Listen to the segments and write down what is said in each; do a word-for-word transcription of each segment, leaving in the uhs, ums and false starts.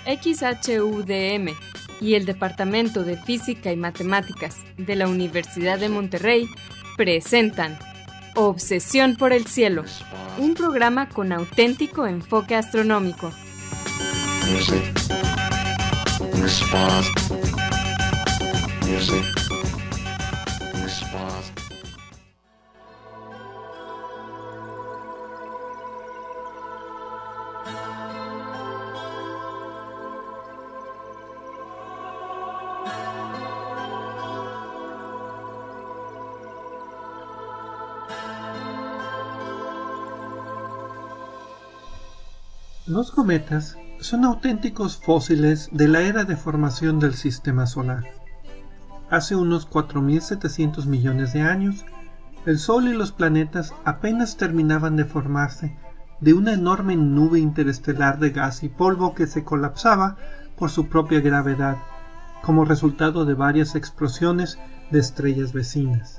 X H U D M y el Departamento de Física y Matemáticas de la Universidad de Monterrey presentan Obsesión por el Cielo, un programa con auténtico enfoque astronómico. Music. Response. Music. Response. Los cometas son auténticos fósiles de la era de formación del Sistema Solar. Hace unos cuatro mil setecientos millones de años, el Sol y los planetas apenas terminaban de formarse de una enorme nube interestelar de gas y polvo que se colapsaba por su propia gravedad, como resultado de varias explosiones de estrellas vecinas.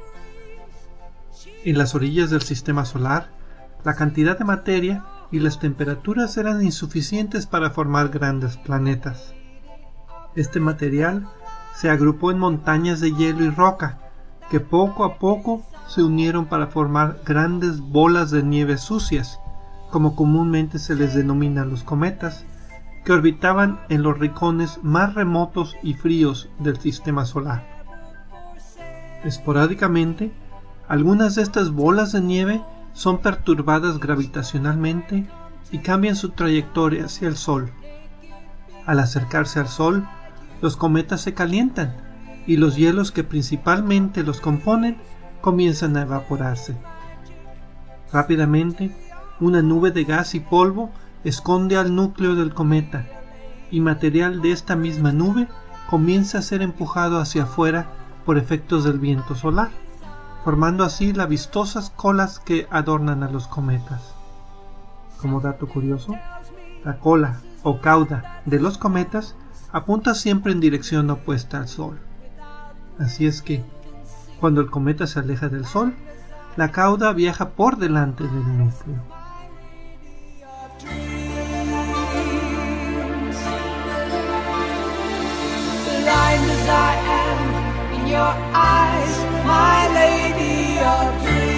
En las orillas del Sistema Solar, la cantidad de materia y las temperaturas eran insuficientes para formar grandes planetas. Este material se agrupó en montañas de hielo y roca, que poco a poco se unieron para formar grandes bolas de nieve sucias, como comúnmente se les denomina a los cometas, que orbitaban en los rincones más remotos y fríos del Sistema Solar. Esporádicamente, algunas de estas bolas de nieve son perturbadas gravitacionalmente y cambian su trayectoria hacia el Sol. Al acercarse al Sol, los cometas se calientan y los hielos que principalmente los componen comienzan a evaporarse. Rápidamente, una nube de gas y polvo esconde al núcleo del cometa y material de esta misma nube comienza a ser empujado hacia afuera por efectos del viento solar, formando así las vistosas colas que adornan a los cometas. Como dato curioso, la cola o cauda de los cometas apunta siempre en dirección opuesta al Sol. Así es que, cuando el cometa se aleja del Sol, la cauda viaja por delante del núcleo. Blind as I am in your eyes, my lady of dreams.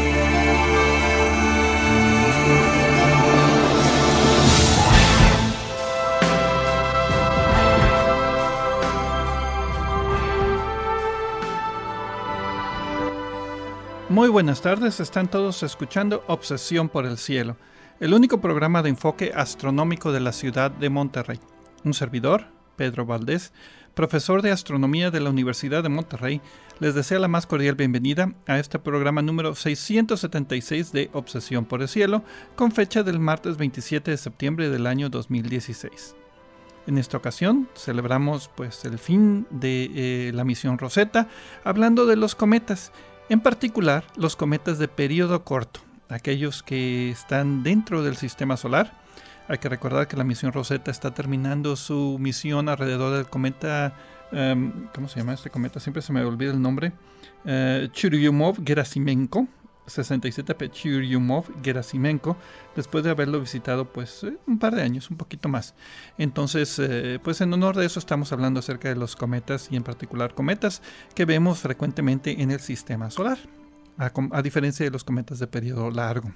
Muy buenas tardes, están todos escuchando Obsesión por el Cielo, el único programa de enfoque astronómico de la ciudad de Monterrey. Un servidor, Pedro Valdés, profesor de astronomía de la Universidad de Monterrey, les desea la más cordial bienvenida a este programa número seiscientos setenta y seis de Obsesión por el Cielo, con fecha del martes veintisiete de septiembre del año dos mil dieciséis. En esta ocasión celebramos pues el fin de eh, la misión Rosetta, hablando de los cometas, en particular los cometas de período corto, aquellos que están dentro del Sistema Solar. Hay que recordar que la misión Rosetta está terminando su misión alrededor del cometa, um, ¿cómo se llama este cometa? Siempre se me olvida el nombre. Uh, Churyumov-Gerasimenko, sesenta y siete P Churyumov-Gerasimenko, después de haberlo visitado pues un par de años, un poquito más. Entonces, eh, pues en honor de eso estamos hablando acerca de los cometas y en particular cometas que vemos frecuentemente en el Sistema Solar, a, a diferencia de los cometas de periodo largo.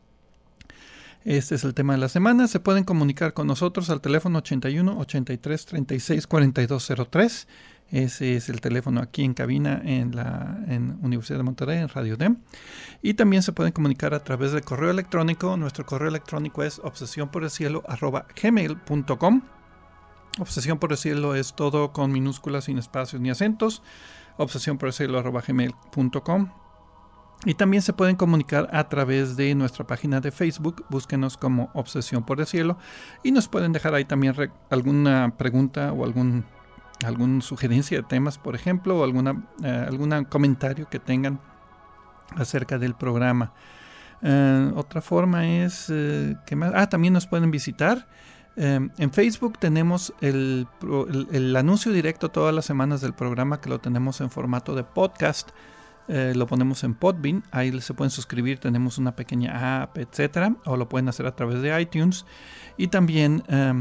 Este es el tema de la semana. Se pueden comunicar con nosotros al teléfono ochenta y uno, ochenta y tres, treinta y seis, cuarenta y dos cero tres. Ese es el teléfono aquí en cabina en la en Universidad de Monterrey, en Radio D E M. Y también se pueden comunicar a través del correo electrónico. Nuestro correo electrónico es obsesión por el cielo arroba gmail punto com. Obsesión por el cielo es todo con minúsculas, sin espacios ni acentos. obsesión por el cielo arroba gmail punto com. Y también se pueden comunicar a través de nuestra página de Facebook. Búsquenos como Obsesión por el Cielo y nos pueden dejar ahí también re- alguna pregunta o algún, alguna sugerencia de temas, por ejemplo, o alguna, eh, algún comentario que tengan acerca del programa. Eh, otra forma es, eh, ¿qué más? Ah, también nos pueden visitar. Eh, en Facebook tenemos el, el, el anuncio directo todas las semanas del programa, que lo tenemos en formato de podcast. Eh, lo ponemos en Podbean, ahí se pueden suscribir, tenemos una pequeña app, etcétera, o lo pueden hacer a través de iTunes. Y también um,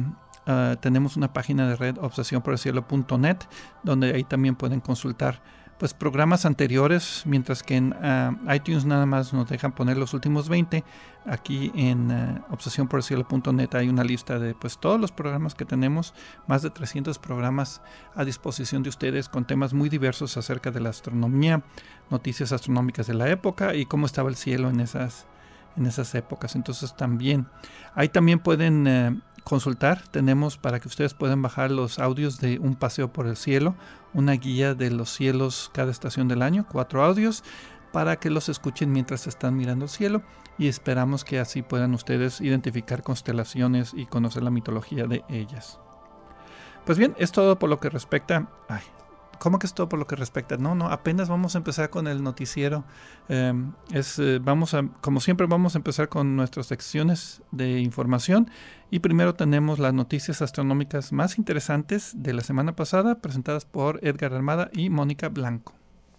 uh, tenemos una página de red, obsesión por el cielo punto net, donde ahí también pueden consultar pues programas anteriores, mientras que en uh, iTunes nada más nos dejan poner los últimos veinte. Aquí en uh, obsesión por el cielo punto net hay una lista de pues todos los programas que tenemos, más de trescientos programas a disposición de ustedes con temas muy diversos acerca de la astronomía, noticias astronómicas de la época y cómo estaba el cielo en esas en esas épocas. Entonces también ahí también pueden uh, consultar. Tenemos para que ustedes puedan bajar los audios de Un paseo por el cielo, una guía de los cielos cada estación del año, cuatro audios para que los escuchen mientras están mirando el cielo, y esperamos que así puedan ustedes identificar constelaciones y conocer la mitología de ellas. Pues bien, es todo por lo que respecta... Ay, ¿Cómo que es todo por lo que respecta? No, no, apenas vamos a empezar con el noticiero. Eh, es, eh, vamos a, como siempre, vamos a empezar con nuestras secciones de información. Y primero tenemos las noticias astronómicas más interesantes de la semana pasada, presentadas por Edgar Armada y Mónica Blanco.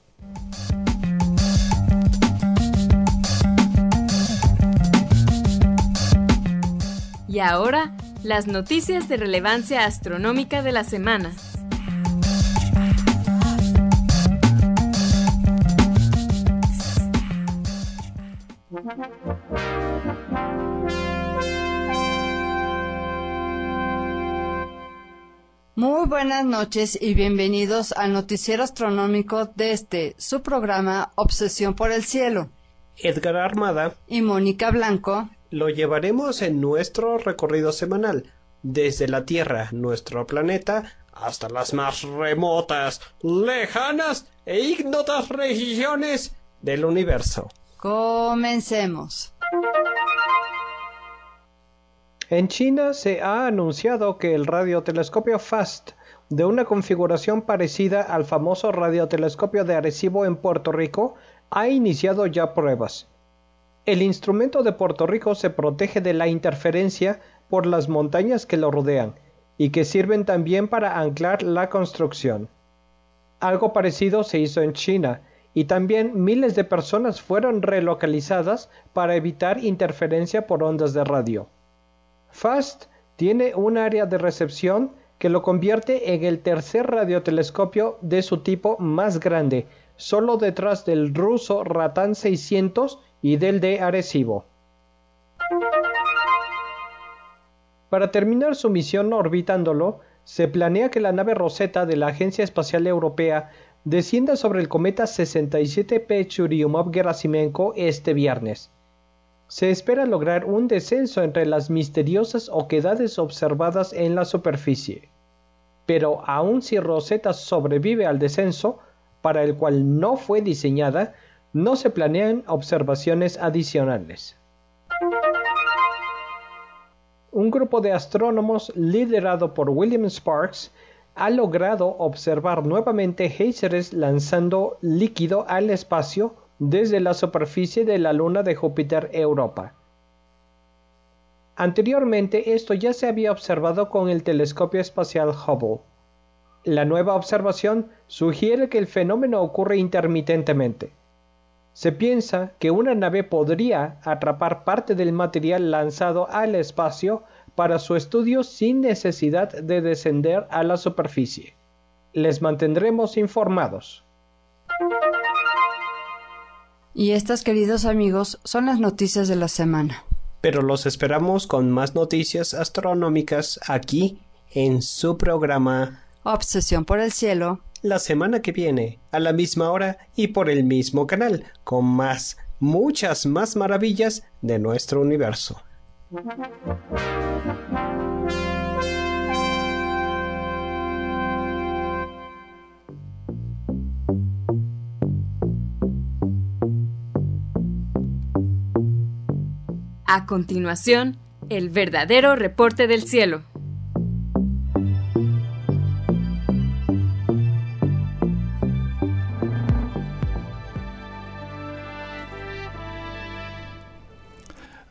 Y ahora, las noticias de relevancia astronómica de la semana. Muy buenas noches y bienvenidos al noticiero astronómico de este, su programa Obsesión por el Cielo. Edgar Armada y Mónica Blanco lo llevaremos en nuestro recorrido semanal, desde la Tierra, nuestro planeta, hasta las más remotas, lejanas e ignotas regiones del universo. Comencemos. En China se ha anunciado que el radiotelescopio FAST, de una configuración parecida al famoso radiotelescopio de Arecibo en Puerto Rico, ha iniciado ya pruebas. El instrumento de Puerto Rico se protege de la interferencia por las montañas que lo rodean y que sirven también para anclar la construcción. Algo parecido se hizo en China, y también miles de personas fueron relocalizadas para evitar interferencia por ondas de radio. FAST tiene un área de recepción que lo convierte en el tercer radiotelescopio de su tipo más grande, solo detrás del ruso Ratan seiscientos y del de Arecibo. Para terminar su misión orbitándolo, se planea que la nave Rosetta de la Agencia Espacial Europea descienda sobre el cometa sesenta y siete P Churyumov-Gerasimenko este viernes. Se espera lograr un descenso entre las misteriosas oquedades observadas en la superficie. Pero aun si Rosetta sobrevive al descenso, para el cual no fue diseñada, no se planean observaciones adicionales. Un grupo de astrónomos liderado por William Sparks ha logrado observar nuevamente géiseres lanzando líquido al espacio desde la superficie de la luna de Júpiter Europa. Anteriormente esto ya se había observado con el telescopio espacial Hubble. La nueva observación sugiere que el fenómeno ocurre intermitentemente. Se piensa que una nave podría atrapar parte del material lanzado al espacio para su estudio sin necesidad de descender a la superficie. Les mantendremos informados. Y estas, queridos amigos, son las noticias de la semana. Pero los esperamos con más noticias astronómicas aquí en su programa Obsesión por el Cielo, la semana que viene, a la misma hora y por el mismo canal, con más, muchas más maravillas de nuestro universo. A continuación, el verdadero reporte del cielo.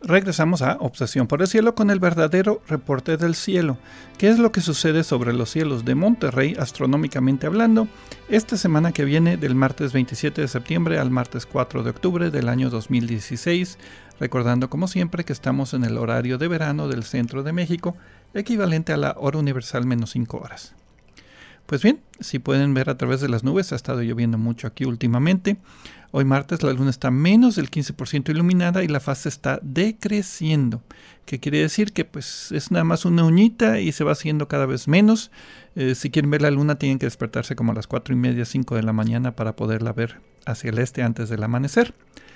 Regresamos a Obsesión por el Cielo con el verdadero reporte del cielo. ¿Qué es lo que sucede sobre los cielos de Monterrey astronómicamente hablando esta semana que viene del martes veintisiete de septiembre al martes cuatro de octubre del año dos mil dieciséis? Recordando como siempre que estamos en el horario de verano del centro de México, equivalente a la hora universal menos cinco horas. Pues bien, si pueden ver a través de las nubes, ha estado lloviendo mucho aquí últimamente. Hoy martes la luna está menos del quince por ciento iluminada y la fase está decreciendo, que quiere decir que pues es nada más una uñita y se va haciendo cada vez menos. Eh, si quieren ver la luna tienen que despertarse como a las cuatro y media, cinco de la mañana para poderla ver hacia el este antes del amanecer.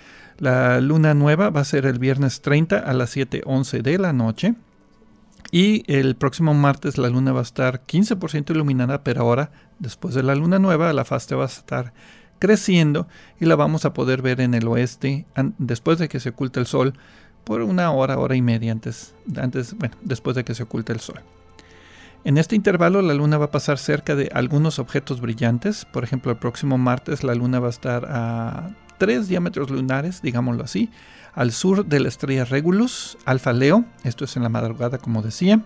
La luna nueva va a ser el viernes treinta a las siete once de la noche. Y el próximo martes la luna va a estar quince por ciento iluminada, pero ahora, después de la luna nueva, la fase va a estar creciendo y la vamos a poder ver en el oeste an- después de que se oculte el sol por una hora, hora y media antes, antes, bueno, después de que se oculte el sol. En este intervalo la luna va a pasar cerca de algunos objetos brillantes. Por ejemplo, el próximo martes la luna va a estar a tres diámetros lunares, digámoslo así, al sur de la estrella Regulus, Alfa Leo, esto es en la madrugada como decía,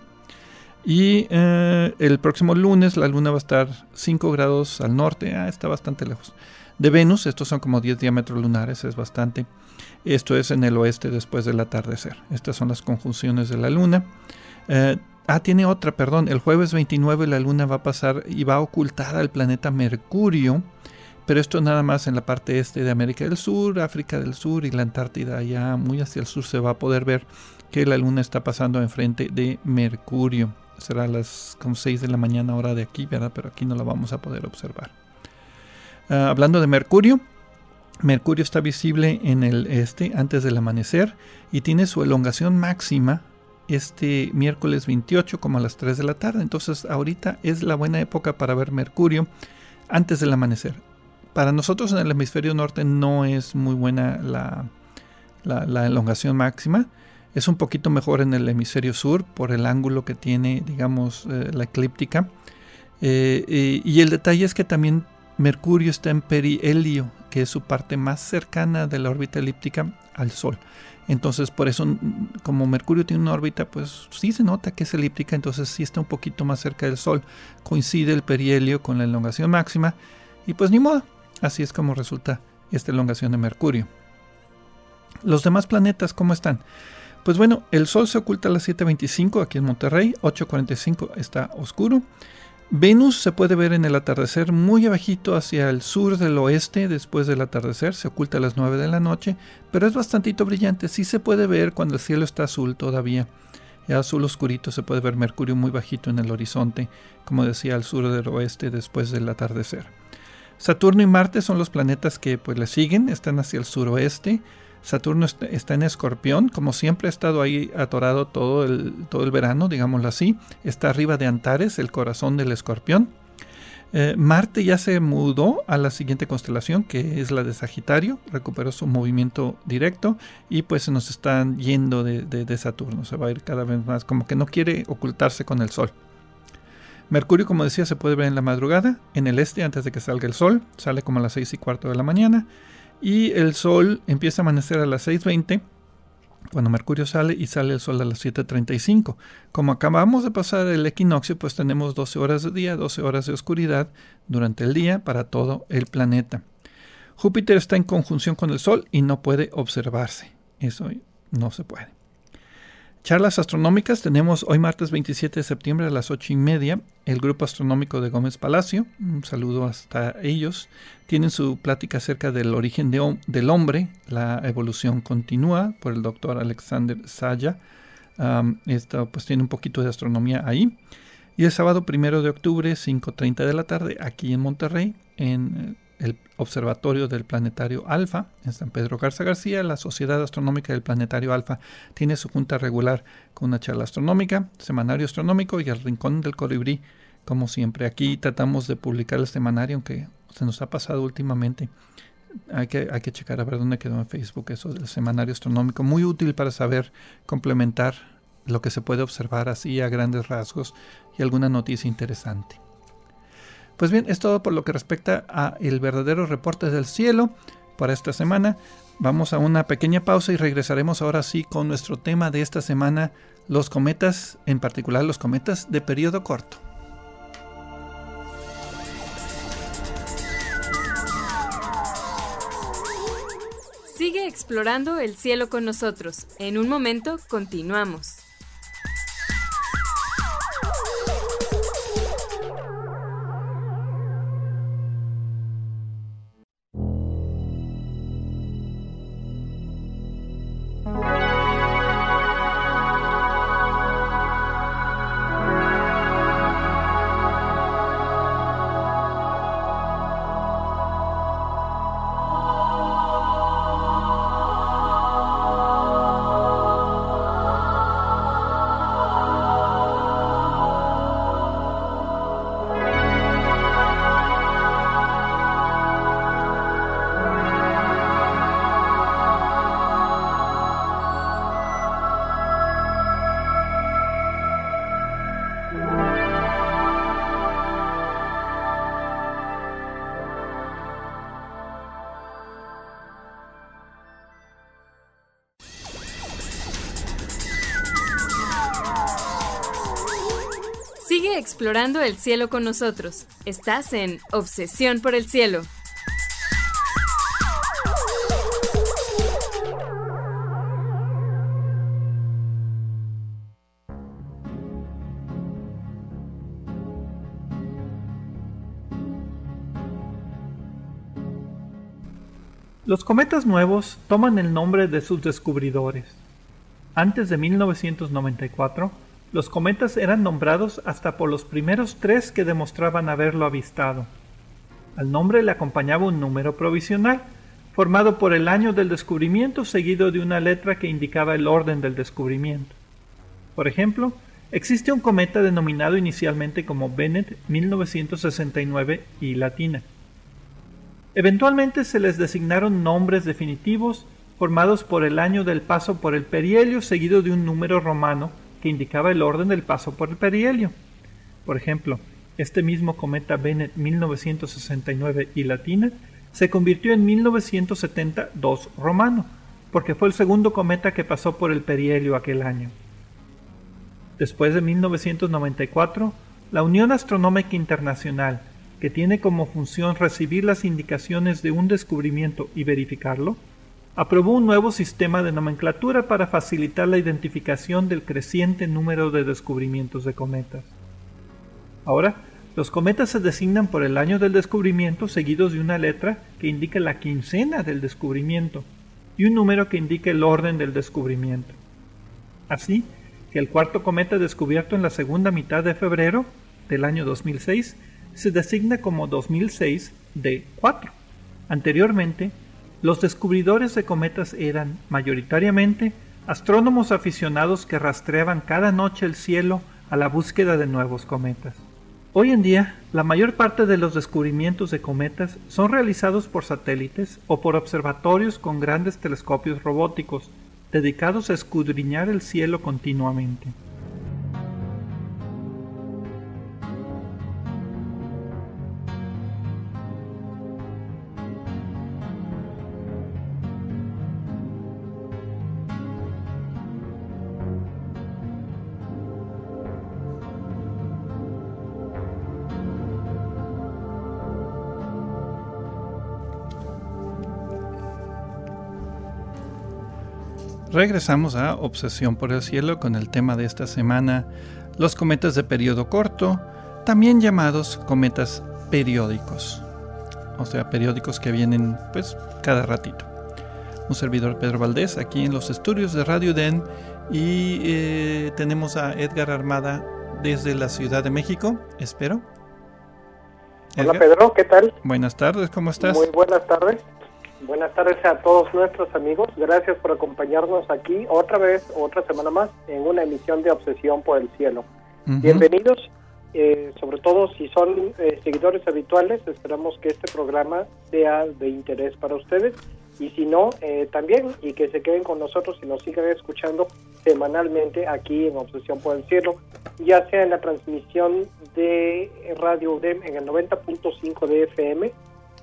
y eh, el próximo lunes la luna va a estar cinco grados al norte, ah, está bastante lejos, de Venus, estos son como diez diámetros lunares, es bastante, esto es en el oeste después del atardecer, estas son las conjunciones de la luna. Eh, ah, tiene otra, perdón, el jueves veintinueve la luna va a pasar y va a ocultar al planeta Mercurio, pero esto nada más en la parte este de América del Sur, África del Sur y la Antártida. Allá muy hacia el sur se va a poder ver que la luna está pasando enfrente de Mercurio. Será a las como seis de la mañana hora de aquí, ¿verdad? Pero aquí no la vamos a poder observar. Uh, hablando de Mercurio, Mercurio está visible en el este antes del amanecer y tiene su elongación máxima este miércoles veintiocho como a las tres de la tarde. Entonces ahorita es la buena época para ver Mercurio antes del amanecer. Para nosotros en el hemisferio norte no es muy buena la, la, la elongación máxima. Es un poquito mejor en el hemisferio sur por el ángulo que tiene, digamos, eh, la eclíptica. Eh, eh, y el detalle es que también Mercurio está en perihelio, que es su parte más cercana de la órbita elíptica al Sol. Entonces, por eso, como Mercurio tiene una órbita, pues sí se nota que es elíptica, entonces sí está un poquito más cerca del Sol. Coincide el perihelio con la elongación máxima y pues ni modo. Así es como resulta esta elongación de Mercurio. Los demás planetas, ¿cómo están? Pues bueno, el Sol se oculta a las siete veinticinco aquí en Monterrey, ocho cuarenta y cinco está oscuro. Venus se puede ver en el atardecer muy abajito hacia el sur del oeste después del atardecer, se oculta a las nueve de la noche, pero es bastantito brillante, sí se puede ver cuando el cielo está azul todavía. Ya azul oscurito se puede ver Mercurio muy bajito en el horizonte, como decía, al sur del oeste después del atardecer. Saturno y Marte son los planetas que pues le siguen, están hacia el suroeste. Saturno está en Escorpión, como siempre ha estado ahí atorado todo el, todo el verano, digámoslo así. Está arriba de Antares, el corazón del Escorpión. Eh, Marte ya se mudó a la siguiente constelación, que es la de Sagitario, recuperó su movimiento directo y pues se nos están yendo de, de, de Saturno, se va a ir cada vez más, como que no quiere ocultarse con el Sol. Mercurio, como decía, se puede ver en la madrugada, en el este antes de que salga el sol, sale como a las seis y cuarto de la mañana, y el sol empieza a amanecer a las seis veinte, cuando Mercurio sale, y sale el sol a las siete treinta y cinco. Como acabamos de pasar el equinoccio, pues tenemos doce horas de día, doce horas de oscuridad durante el día para todo el planeta. Júpiter está en conjunción con el sol y no puede observarse, eso no se puede. Charlas astronómicas tenemos hoy martes veintisiete de septiembre a las ocho y media. El grupo astronómico de Gómez Palacio, un saludo hasta ellos, tienen su plática acerca del origen de, del hombre, la evolución continúa, por el doctor Alexander Saya. Um, esto pues tiene un poquito de astronomía ahí. Y el sábado primero de octubre, cinco treinta de la tarde, aquí en Monterrey, en el Observatorio del Planetario Alfa, en San Pedro Garza García, la Sociedad Astronómica del Planetario Alfa tiene su junta regular con una charla astronómica, semanario astronómico y el Rincón del Colibrí, como siempre. Aquí tratamos de publicar el semanario, aunque se nos ha pasado últimamente. Hay que, hay que checar a ver dónde quedó en Facebook eso del semanario astronómico, muy útil para saber complementar lo que se puede observar así a grandes rasgos y alguna noticia interesante. Pues bien, es todo por lo que respecta a el verdadero reporte del cielo. para esta semana. Vamos a una pequeña pausa y regresaremos ahora sí con nuestro tema de esta semana, los cometas, en particular los cometas de periodo corto. Sigue explorando el cielo con nosotros. En un momento continuamos. Sigue explorando el cielo con nosotros. Estás en Obsesión por el Cielo. Los cometas nuevos toman el nombre de sus descubridores. Antes de mil novecientos noventa y cuatro, los cometas eran nombrados hasta por los primeros tres que demostraban haberlo avistado. Al nombre le acompañaba un número provisional, formado por el año del descubrimiento seguido de una letra que indicaba el orden del descubrimiento. Por ejemplo, existe un cometa denominado inicialmente como Bennet mil novecientos sesenta y nueve y latina. Eventualmente se les designaron nombres definitivos formados por el año del paso por el perihelio seguido de un número romano que indicaba el orden del paso por el perihelio. Por ejemplo, este mismo cometa Bennet mil novecientos sesenta y nueve y latina se convirtió en mil novecientos setenta dos romano, porque fue el segundo cometa que pasó por el perihelio aquel año. Después de mil novecientos noventa y cuatro, la Unión Astronómica Internacional, que tiene como función recibir las indicaciones de un descubrimiento y verificarlo, aprobó un nuevo sistema de nomenclatura para facilitar la identificación del creciente número de descubrimientos de cometas. Ahora, los cometas se designan por el año del descubrimiento seguidos de una letra que indica la quincena del descubrimiento y un número que indica el orden del descubrimiento. Así que el cuarto cometa descubierto en la segunda mitad de febrero del año dos mil seis se designa como dos mil seis D cuatro. Anteriormente, los descubridores de cometas eran, mayoritariamente, astrónomos aficionados que rastreaban cada noche el cielo a la búsqueda de nuevos cometas. Hoy en día, la mayor parte de los descubrimientos de cometas son realizados por satélites o por observatorios con grandes telescopios robóticos, dedicados a escudriñar el cielo continuamente. Regresamos a Obsesión por el Cielo con el tema de esta semana, los cometas de periodo corto, también llamados cometas periódicos, o sea, periódicos que vienen pues cada ratito. Un servidor, Pedro Valdés, aquí en los estudios de Radio U D E M, y eh, tenemos a Edgar Armada desde la Ciudad de México, espero. Hola Pedro, ¿qué tal? Buenas tardes, ¿cómo estás? Muy buenas tardes. Buenas tardes a todos nuestros amigos. Gracias por acompañarnos aquí otra vez, otra semana más, en una emisión de Obsesión por el Cielo. Uh-huh. Bienvenidos, eh, sobre todo si son eh, seguidores habituales, esperamos que este programa sea de interés para ustedes, y si no, eh, también, y que se queden con nosotros y nos sigan escuchando semanalmente aquí en Obsesión por el Cielo, ya sea en la transmisión de Radio U D E M en el noventa punto cinco de F M,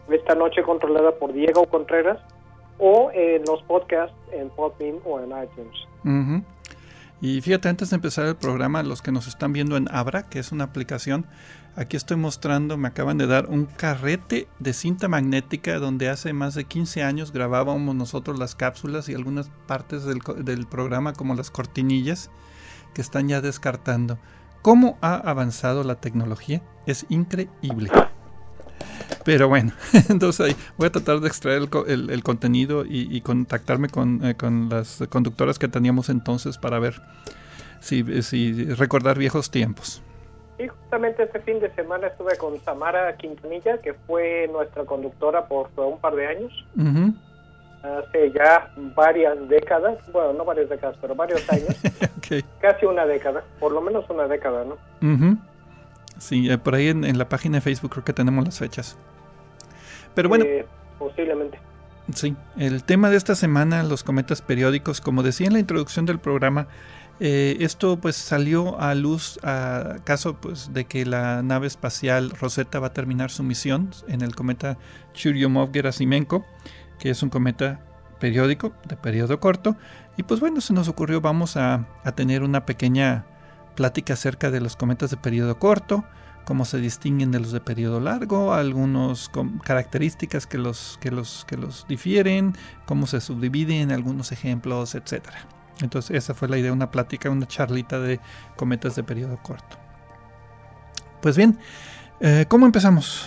Esta Noche Controlada por Diego Contreras, o en los podcasts en Podbean o en iTunes. Uh-huh. Y fíjate, antes de empezar el programa, los que nos están viendo en Abra, que es una aplicación, aquí estoy mostrando, me acaban de dar un carrete de cinta magnética donde hace más de quince años grabábamos nosotros las cápsulas y algunas partes del, del programa, como las cortinillas, que están ya descartando. ¿Cómo ha avanzado la tecnología? Es increíble. Pero bueno, entonces ahí voy a tratar de extraer el, el, el contenido y, y contactarme con, eh, con las conductoras que teníamos entonces para ver si, si recordar viejos tiempos. Sí, justamente este fin de semana estuve con Samara Quintanilla, que fue nuestra conductora por un par de años. Uh-huh. Hace ya varias décadas, bueno, no varias décadas, pero varios años. Okay. Casi una década, por lo menos una década, ¿no? Uh-huh. Sí, eh, por ahí en, en la página de Facebook creo que tenemos las fechas. Pero bueno, eh, posiblemente. Sí, el tema de esta semana, los cometas periódicos, como decía en la introducción del programa, eh, esto pues salió a luz a caso pues de que la nave espacial Rosetta va a terminar su misión en el cometa Churyumov-Gerasimenko, que es un cometa periódico de periodo corto, y pues bueno, se nos ocurrió vamos a, a tener una pequeña plática acerca de los cometas de periodo corto, cómo se distinguen de los de periodo largo, algunas características que los, que, los, que los difieren, cómo se subdividen, algunos ejemplos, etcétera. Entonces esa fue la idea, una plática, una charlita de cometas de periodo corto. Pues bien, eh, ¿cómo empezamos?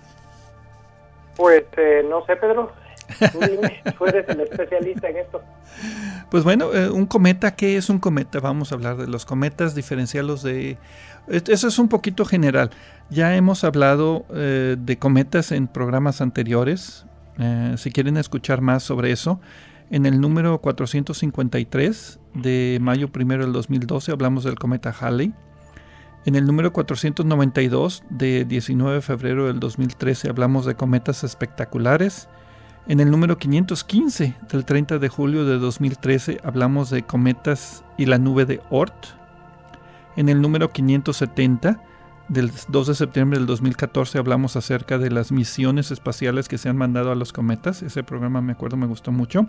Pues eh, no sé, Pedro. Tú dime, tú eres el especialista en esto. Pues bueno, eh, un cometa, ¿qué es un cometa? Vamos a hablar de los cometas, diferenciarlos de... Eso es un poquito general. Ya hemos hablado eh, de cometas en programas anteriores. Eh, si quieren escuchar más sobre eso, en el número cuatrocientos cincuenta y tres de mayo primero del dos mil doce hablamos del cometa Halley. En el número cuatrocientos noventa y dos de diecinueve de febrero del dos mil trece hablamos de cometas espectaculares. En el número quinientos quince del treinta de julio de dos mil trece hablamos de cometas y la nube de Oort. En el número quinientos setenta del dos de septiembre del dos mil catorce hablamos acerca de las misiones espaciales que se han mandado a los cometas. Ese programa me acuerdo me gustó mucho.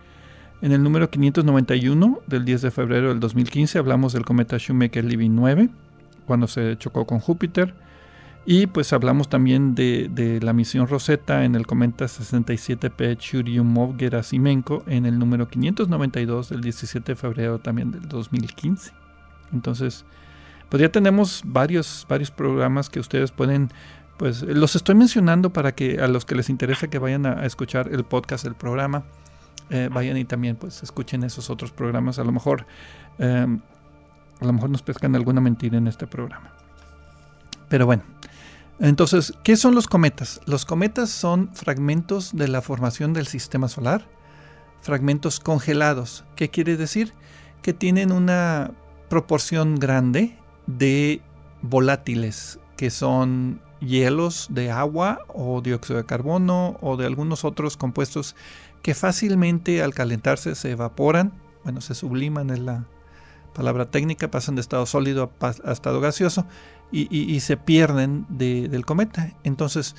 En el número quinientos noventa y uno del diez de febrero del dos mil quince hablamos del cometa Shoemaker-Levy nueve, cuando se chocó con Júpiter. Y pues hablamos también de, de la misión Rosetta en el cometa sesenta y siete P Churyumov-Gerasimenko en el número quinientos noventa y dos del diecisiete de febrero también del dos mil quince. Entonces, pues ya tenemos varios, varios programas que ustedes pueden, pues los estoy mencionando para que a los que les interesa que vayan a, a escuchar el podcast del programa, eh, vayan y también pues escuchen esos otros programas. A lo mejor, eh, a lo mejor nos pescan alguna mentira en este programa. Pero bueno. Entonces, ¿qué son los cometas? Los cometas son fragmentos de la formación del sistema solar, fragmentos congelados. ¿Qué quiere decir? Que tienen una proporción grande de volátiles, que son hielos de agua o dióxido de carbono o de algunos otros compuestos que fácilmente al calentarse se evaporan, bueno, se subliman es la palabra técnica, pasan de estado sólido a, a estado gaseoso y, y, y se pierden de, del cometa. Entonces,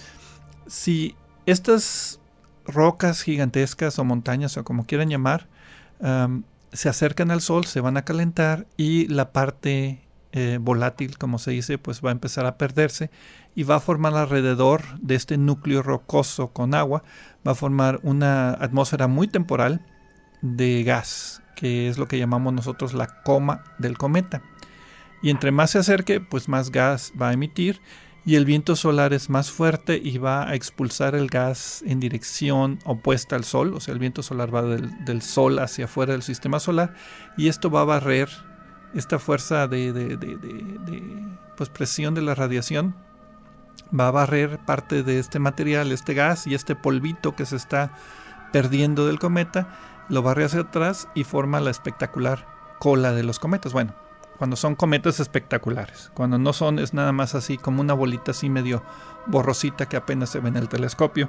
si estas rocas gigantescas o montañas o como quieran llamar, um, se acercan al Sol, se van a calentar y la parte eh, volátil, como se dice, pues va a empezar a perderse y va a formar alrededor de este núcleo rocoso con agua, va a formar una atmósfera muy temporal de gas, que es lo que llamamos nosotros la coma del cometa. Y entre más se acerque, pues más gas va a emitir y el viento solar es más fuerte y va a expulsar el gas en dirección opuesta al Sol. O sea, el viento solar va del, del Sol hacia afuera del sistema solar y esto va a barrer esta fuerza de, de, de, de, de pues presión de la radiación. Va a barrer parte de este material, este gas y este polvito que se está perdiendo del cometa, lo barre hacia atrás y forma la espectacular cola de los cometas. Bueno, cuando son cometas espectaculares, cuando no son es nada más así como una bolita así medio borrosita que apenas se ve en el telescopio.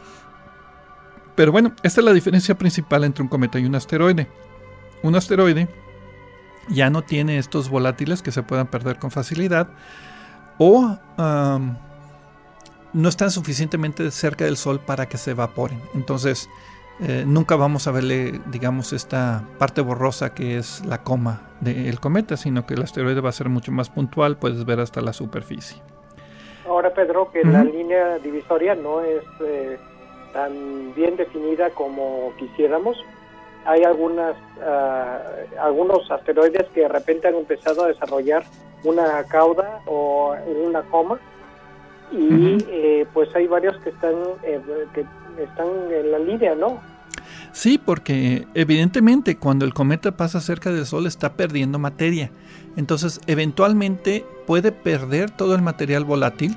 Pero bueno, esta es la diferencia principal entre un cometa y un asteroide. Un asteroide ya no tiene estos volátiles que se puedan perder con facilidad o um, no están suficientemente cerca del Sol para que se evaporen. Entonces, eh, nunca vamos a verle, digamos, esta parte borrosa que es la coma del cometa, sino que el asteroide va a ser mucho más puntual, puedes ver hasta la superficie. Ahora, Pedro, que Uh-huh. la línea divisoria no es eh, tan bien definida como quisiéramos. Hay algunas uh, algunos asteroides que de repente han empezado a desarrollar una cauda o una coma, y uh-huh. eh, pues hay varios que están eh, que están en la línea, ¿no? Sí, porque evidentemente cuando el cometa pasa cerca del Sol está perdiendo materia. Entonces, eventualmente puede perder todo el material volátil,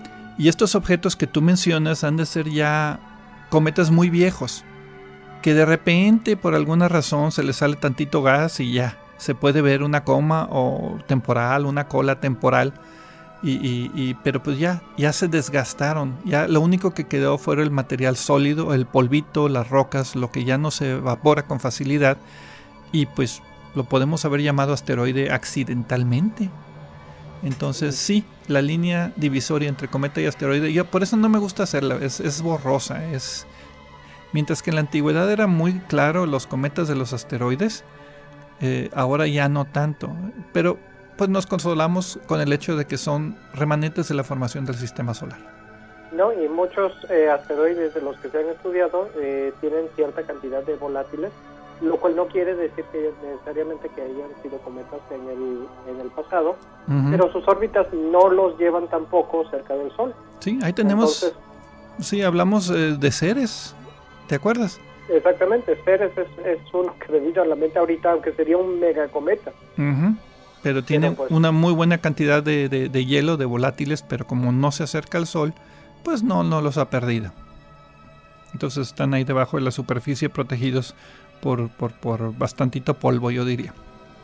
y estos objetos que tú mencionas han de ser ya cometas muy viejos, que de repente por alguna razón se les sale tantito gas y ya se puede ver una coma o temporal, una cola temporal, y, y, y pero pues ya, ya se desgastaron. Ya lo único que quedó fue el material sólido, el polvito, las rocas, lo que ya no se evapora con facilidad, y pues lo podemos haber llamado asteroide accidentalmente. Entonces sí, la línea divisoria entre cometa y asteroide, yo por eso no me gusta hacerla, es, es borrosa, es... Mientras que en la antigüedad era muy claro los cometas de los asteroides, eh, ahora ya no tanto. Pero pues nos consolamos con el hecho de que son remanentes de la formación del sistema solar. No, y muchos eh, asteroides de los que se han estudiado eh, tienen cierta cantidad de volátiles, lo cual no quiere decir que necesariamente que hayan sido cometas en el, en el pasado, uh-huh. pero sus órbitas no los llevan tampoco cerca del Sol. Sí, ahí tenemos, Entonces, sí, hablamos eh, de Ceres. ¿Te acuerdas? Exactamente, Ceres es, es uno que me vino a la mente ahorita, aunque sería un megacometa. Uh-huh. Pero tiene pero pues, una muy buena cantidad de, de, de hielo, de volátiles, pero como no se acerca al Sol, pues no, no los ha perdido. Entonces están ahí debajo de la superficie protegidos por, por, por bastantito polvo, yo diría.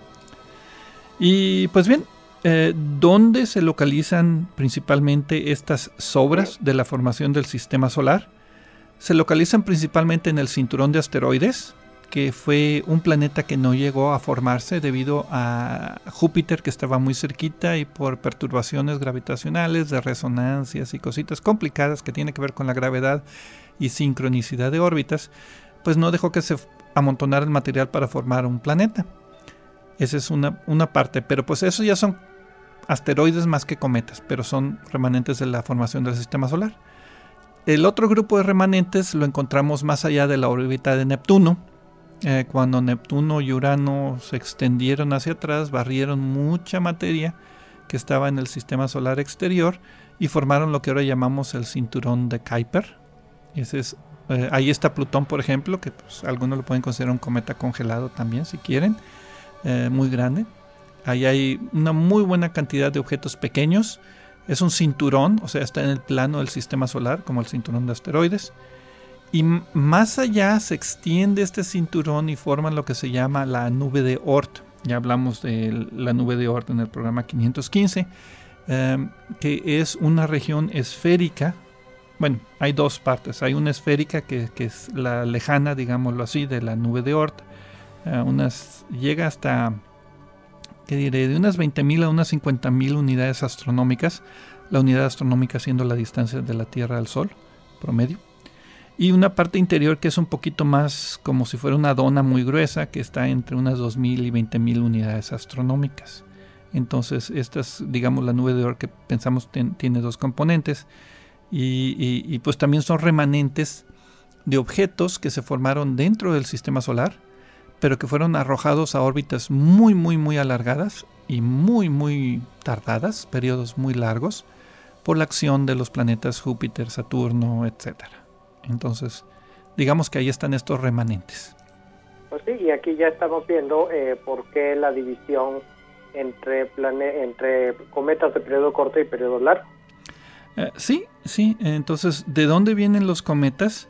Y pues bien, eh, ¿dónde se localizan principalmente estas sobras de la formación del sistema solar? Se localizan principalmente en el cinturón de asteroides, que fue un planeta que no llegó a formarse debido a Júpiter, que estaba muy cerquita, y por perturbaciones gravitacionales, de resonancias y cositas complicadas que tienen que ver con la gravedad y sincronicidad de órbitas, pues no dejó que se amontonara el material para formar un planeta. Esa es una, una parte, pero pues eso ya son asteroides más que cometas, pero son remanentes de la formación del sistema solar. El otro grupo de remanentes lo encontramos más allá de la órbita de Neptuno. Eh, cuando Neptuno y Urano se extendieron hacia atrás, barrieron mucha materia que estaba en el sistema solar exterior y formaron lo que ahora llamamos el cinturón de Kuiper. Ese es, eh, ahí está Plutón, por ejemplo, que pues, algunos lo pueden considerar un cometa congelado también, si quieren, eh, muy grande. Ahí hay una muy buena cantidad de objetos pequeños. Es un cinturón, o sea, está en el plano del sistema solar, como el cinturón de asteroides. Y m- más allá se extiende este cinturón y forman lo que se llama la nube de Oort. Ya hablamos de la nube de Oort en el programa quinientos quince, eh, que es una región esférica. Bueno, hay dos partes. Hay una esférica que, que es la lejana, digámoslo así, de la nube de Oort. Eh, unas, llega hasta... que diré, de unas veinte mil a unas cincuenta mil unidades astronómicas, la unidad astronómica siendo la distancia de la Tierra al Sol, promedio, y una parte interior que es un poquito más como si fuera una dona muy gruesa, que está entre unas dos mil y veinte mil unidades astronómicas. Entonces, esta es, digamos, la nube de Oort que pensamos ten, tiene dos componentes, y, y, y pues también son remanentes de objetos que se formaron dentro del sistema solar, pero que fueron arrojados a órbitas muy, muy, muy alargadas y muy, muy tardadas, periodos muy largos, por la acción de los planetas Júpiter, Saturno, etcétera. Entonces, digamos que ahí están estos remanentes. Pues sí, y aquí ya estamos viendo eh, por qué la división entre, plane entre cometas de periodo corto y periodo largo. Uh, sí, sí. Entonces, ¿de dónde vienen los cometas?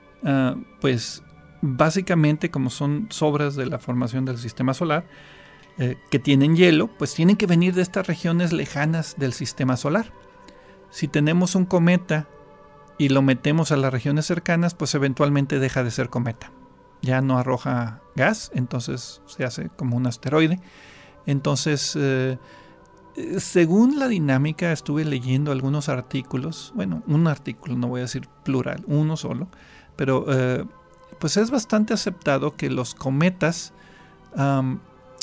Uh, pues... Básicamente, como son sobras de la formación del sistema solar, eh, que tienen hielo, pues tienen que venir de estas regiones lejanas del sistema solar. Si tenemos un cometa y lo metemos a las regiones cercanas, pues eventualmente deja de ser cometa. Ya no arroja gas, entonces se hace como un asteroide. Entonces, eh, Según la dinámica, estuve leyendo algunos artículos, bueno, un artículo, no voy a decir plural, uno solo, pero eh, pues es bastante aceptado que los cometas um,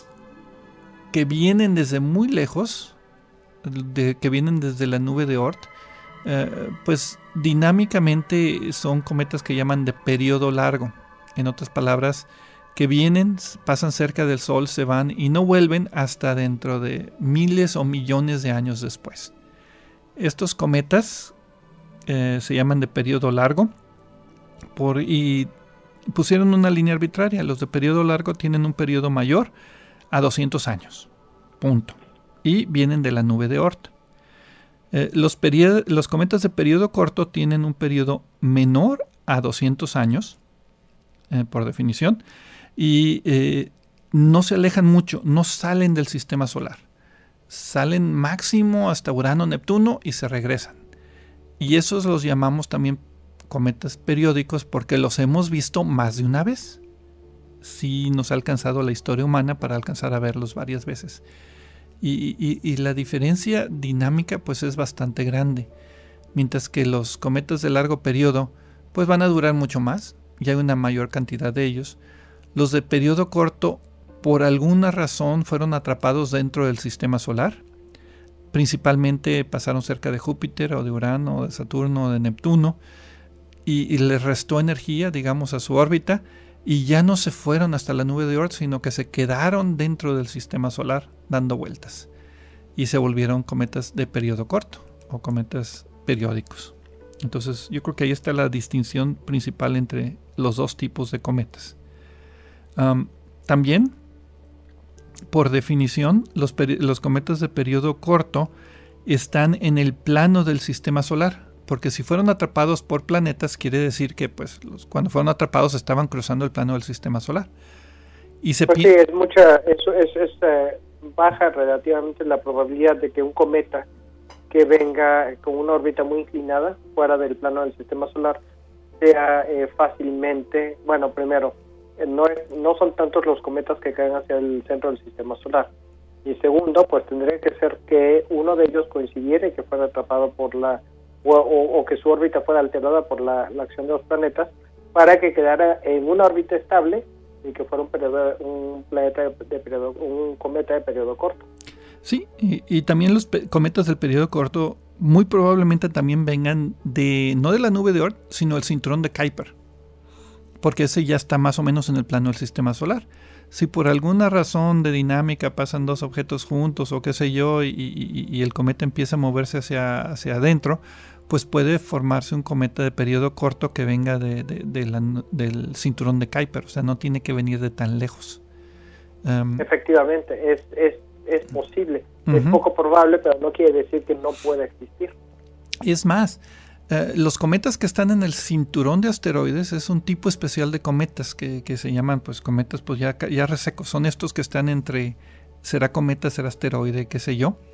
que vienen desde muy lejos, de, que vienen desde la nube de Oort, eh, pues dinámicamente son cometas que llaman de periodo largo. En otras palabras, que vienen, pasan cerca del Sol, se van y no vuelven hasta dentro de miles o millones de años después. Estos cometas eh, se llaman de periodo largo por, y pusieron una línea arbitraria. Los de periodo largo tienen un periodo mayor a doscientos años. Punto. Y vienen de la nube de Oort. Eh, los, los cometas de periodo corto tienen un periodo menor a doscientos años, eh, por definición. Y eh, no se alejan mucho, no salen del sistema solar. Salen máximo hasta Urano, Neptuno y se regresan. Y esos los llamamos también cometas periódicos porque los hemos visto más de una vez. Sí nos ha alcanzado la historia humana para alcanzar a verlos varias veces. Y, y, y la diferencia dinámica pues es bastante grande. Mientras que los cometas de largo periodo pues van a durar mucho más y hay una mayor cantidad de ellos. Los de periodo corto, por alguna razón, fueron atrapados dentro del sistema solar. Principalmente pasaron cerca de Júpiter o de Urano, o de Saturno o de Neptuno. Y, y les restó energía, digamos, a su órbita. Y ya no se fueron hasta la nube de Oort, sino que se quedaron dentro del sistema solar dando vueltas. Y se volvieron cometas de periodo corto o cometas periódicos. Entonces yo creo que ahí está la distinción principal entre los dos tipos de cometas. Um, también, por definición, los, los cometas de periodo corto están en el plano del sistema solar, porque si fueron atrapados por planetas, quiere decir que pues, los, cuando fueron atrapados estaban cruzando el plano del sistema solar. Y se pues sí, es mucha, eso es, es eh, baja relativamente la probabilidad de que un cometa que venga con una órbita muy inclinada fuera del plano del sistema solar sea eh, fácilmente, bueno, primero, No, es, no son tantos los cometas que caen hacia el centro del sistema solar. Y segundo, pues tendría que ser que uno de ellos coincidiera y que fuera atrapado por la, o, o, o que su órbita fuera alterada por la, la acción de los planetas, para que quedara en una órbita estable y que fuera un, periodo, un planeta de, de periodo, un cometa de periodo corto. Sí, y, y también los pe- cometas del periodo corto muy probablemente también vengan de, no de la nube de Oort, sino del cinturón de Kuiper, porque ese ya está más o menos en el plano del sistema solar. Si por alguna razón de dinámica pasan dos objetos juntos o qué sé yo, y, y, y el cometa empieza a moverse hacia, hacia adentro, pues puede formarse un cometa de periodo corto que venga de, de, de la, del cinturón de Kuiper, o sea, no tiene que venir de tan lejos. Um, Efectivamente, es, es, es posible, uh-huh. Es poco probable, pero no quiere decir que no pueda existir. Es más, Uh, los cometas que están en el cinturón de asteroides es un tipo especial de cometas que, que se llaman pues cometas pues ya, ya resecos. Son estos que están entre, será cometa, será asteroide, qué sé yo.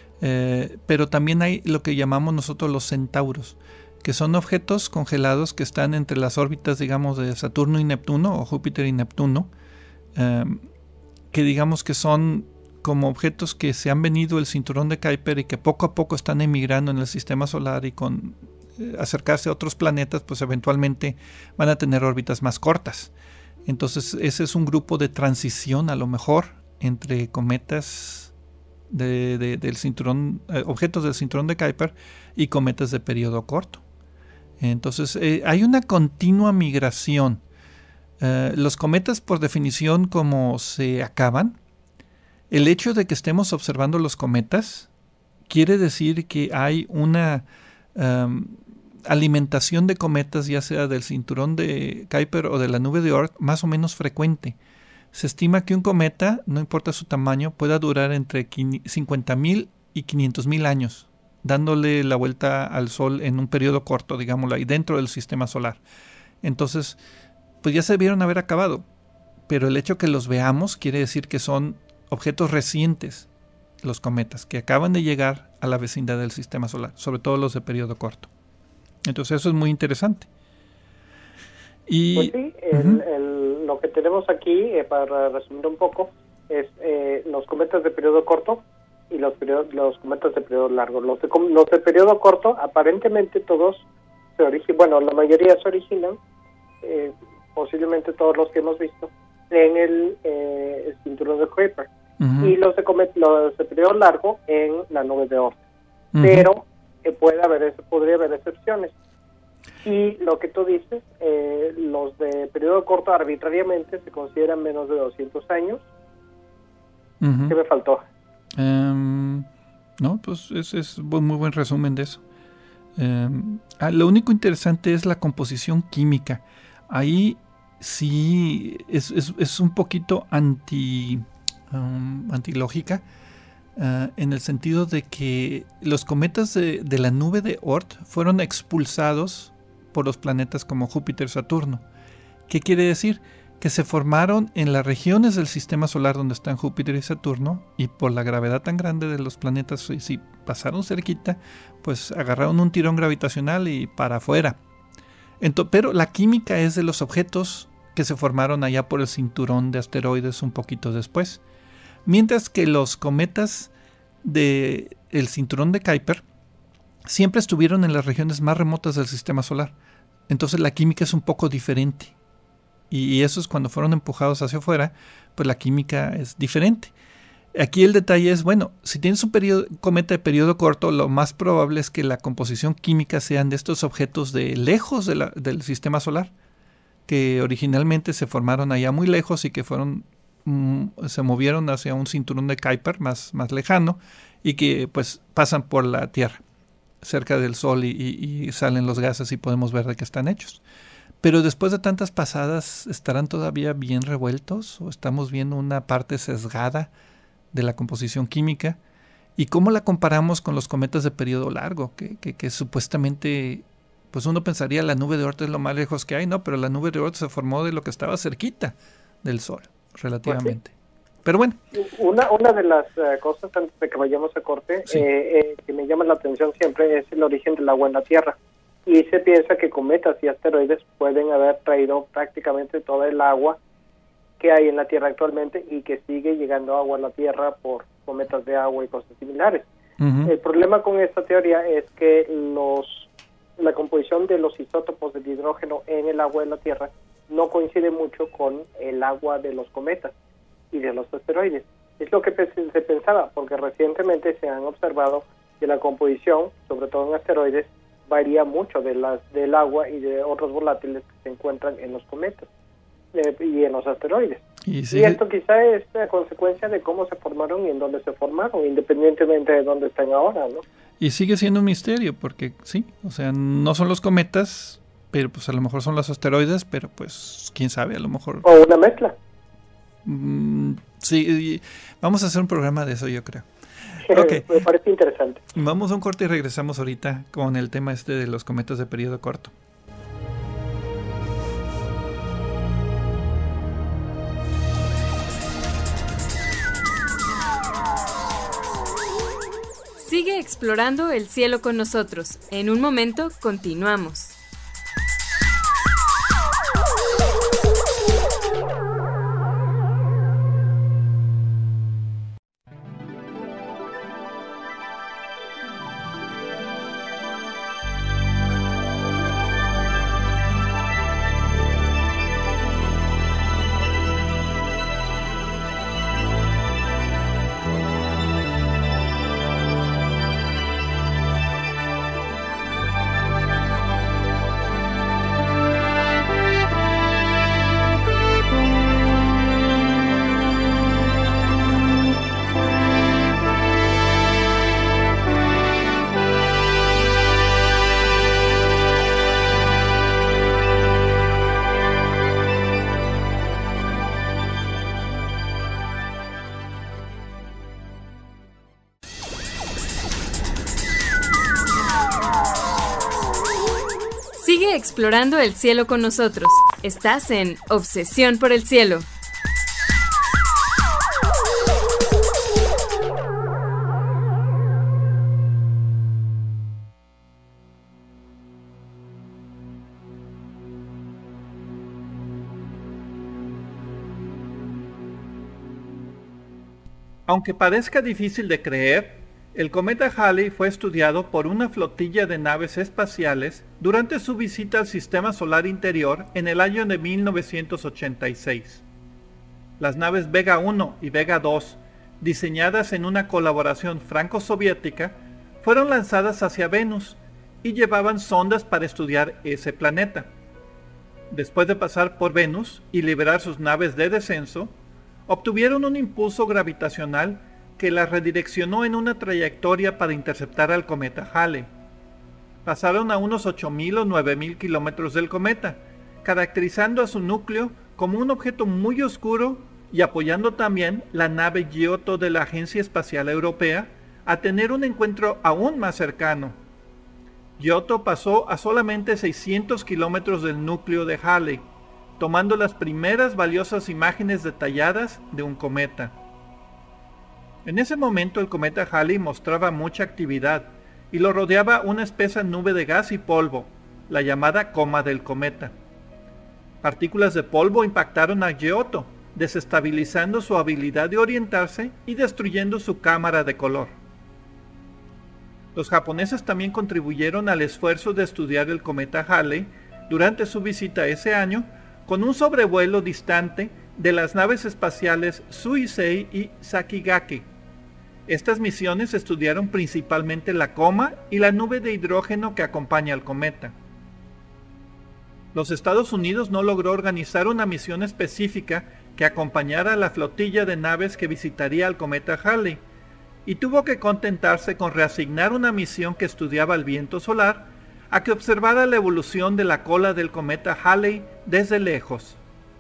Uh, pero también hay lo que llamamos nosotros los centauros, que son objetos congelados que están entre las órbitas, digamos, de Saturno y Neptuno, o Júpiter y Neptuno, uh, que digamos que son como objetos que se han venido del cinturón de Kuiper y que poco a poco están emigrando en el sistema solar y con acercarse a otros planetas, pues eventualmente van a tener órbitas más cortas. Entonces ese es un grupo de transición a lo mejor entre cometas de, de, del cinturón, eh, objetos del cinturón de Kuiper y cometas de periodo corto. Entonces eh, hay una continua migración. Eh, los cometas, por definición, como se acaban, el hecho de que estemos observando los cometas quiere decir que hay una um, alimentación de cometas, ya sea del cinturón de Kuiper o de la nube de Oort, más o menos frecuente. Se estima que un cometa, no importa su tamaño, pueda durar entre cincuenta mil y quinientos mil años, dándole la vuelta al Sol en un periodo corto, digámoslo ahí, dentro del sistema solar. Entonces, pues ya se debieron haber acabado, pero el hecho que los veamos quiere decir que son objetos recientes, los cometas, que acaban de llegar a la vecindad del sistema solar, sobre todo los de periodo corto. Entonces eso es muy interesante. Y, pues sí, el, uh-huh. el, lo que tenemos aquí, eh, para resumir un poco, es eh, los cometas de periodo corto y los, periodos, los cometas de periodo largo. Los de, los de periodo corto, aparentemente todos se originan, bueno, la mayoría se originan, eh, posiblemente todos los que hemos visto, en el, eh, el cinturón de Kuiper. Uh-huh. Y los de, comet, los de periodo largo en la nube de Oort. Uh-huh. Pero eh, puede haber, podría haber excepciones. Y lo que tú dices, eh, los de periodo corto arbitrariamente se consideran menos de doscientos años. Uh-huh. ¿Qué me faltó? Um, no, pues es, es un muy buen resumen de eso. Um, ah, lo único interesante es la composición química. Ahí sí es, es, es un poquito anti, um, antilógica, uh, en el sentido de que los cometas de, de la nube de Oort fueron expulsados por los planetas como Júpiter y Saturno. ¿Qué quiere decir? Que se formaron en las regiones del sistema solar donde están Júpiter y Saturno, y por la gravedad tan grande de los planetas, si, si pasaron cerquita, pues agarraron un tirón gravitacional y para afuera. Entonces, pero la química es de los objetos que se formaron allá por el cinturón de asteroides un poquito después. Mientras que los cometas del cinturón de Kuiper siempre estuvieron en las regiones más remotas del sistema solar. Entonces la química es un poco diferente. Y eso es cuando fueron empujados hacia afuera, pues la química es diferente. Aquí el detalle es, bueno, si tienes un periodo, cometa de periodo corto, lo más probable es que la composición química sean de estos objetos de lejos de la, del sistema solar, que originalmente se formaron allá muy lejos y que fueron mm, se movieron hacia un cinturón de Kuiper más, más lejano, y que pues pasan por la Tierra, cerca del Sol, y, y, y salen los gases y podemos ver de qué están hechos. Pero después de tantas pasadas, ¿estarán todavía bien revueltos? ¿O estamos viendo una parte sesgada de la composición química? ¿Y cómo la comparamos con los cometas de periodo largo? Que, que, que supuestamente, pues uno pensaría la nube de Oort es lo más lejos que hay, ¿no? Pero la nube de Oort se formó de lo que estaba cerquita del Sol, relativamente. Pues sí. Pero bueno. Una, una de las uh, cosas, antes de que vayamos a corte, sí. eh, eh, que me llama la atención siempre es el origen del agua en la Tierra. Y se piensa que cometas y asteroides pueden haber traído prácticamente toda el agua que hay en la Tierra actualmente y que sigue llegando agua a la Tierra por cometas de agua y cosas similares. Uh-huh. El problema con esta teoría es que los la composición de los isótopos del hidrógeno en el agua de la Tierra no coincide mucho con el agua de los cometas y de los asteroides. Es lo que se pensaba, porque recientemente se han observado que la composición, sobre todo en asteroides, varía mucho de las del agua y de otros volátiles que se encuentran en los cometas eh, y en los asteroides. Y, sigue... y esto quizá es a consecuencia de cómo se formaron y en dónde se formaron, independientemente de dónde están ahora, ¿no? Y sigue siendo un misterio, porque sí, o sea, no son los cometas, pero pues a lo mejor son los asteroides, pero pues quién sabe, a lo mejor... O una mezcla. Mm, sí, vamos a hacer un programa de eso, yo creo. Okay. Me parece interesante. Vamos a un corte y regresamos ahorita con el tema este de los cometas de periodo corto. Sigue explorando el cielo con nosotros. En un momento continuamos. Sigue explorando el cielo con nosotros. Estás en Obsesión por el Cielo. Aunque parezca difícil de creer, el cometa Halley fue estudiado por una flotilla de naves espaciales durante su visita al sistema solar interior en el año de mil novecientos ochenta y seis. Las naves Vega uno y Vega dos, diseñadas en una colaboración franco-soviética, fueron lanzadas hacia Venus y llevaban sondas para estudiar ese planeta. Después de pasar por Venus y liberar sus naves de descenso, obtuvieron un impulso gravitacional que las redireccionó en una trayectoria para interceptar al cometa Halley. Pasaron a unos ocho mil o nueve mil kilómetros del cometa, caracterizando a su núcleo como un objeto muy oscuro y apoyando también la nave Giotto de la Agencia Espacial Europea a tener un encuentro aún más cercano. Giotto pasó a solamente seiscientos kilómetros del núcleo de Halley, tomando las primeras valiosas imágenes detalladas de un cometa. En ese momento el cometa Halley mostraba mucha actividad y lo rodeaba una espesa nube de gas y polvo, la llamada coma del cometa. Partículas de polvo impactaron a Giotto, desestabilizando su habilidad de orientarse y destruyendo su cámara de color. Los japoneses también contribuyeron al esfuerzo de estudiar el cometa Halley durante su visita ese año, con un sobrevuelo distante de las naves espaciales Suisei y Sakigake. Estas misiones estudiaron principalmente la coma y la nube de hidrógeno que acompaña al cometa. Los Estados Unidos no logró organizar una misión específica que acompañara a la flotilla de naves que visitaría al cometa Halley, y tuvo que contentarse con reasignar una misión que estudiaba el viento solar a que observara la evolución de la cola del cometa Halley desde lejos.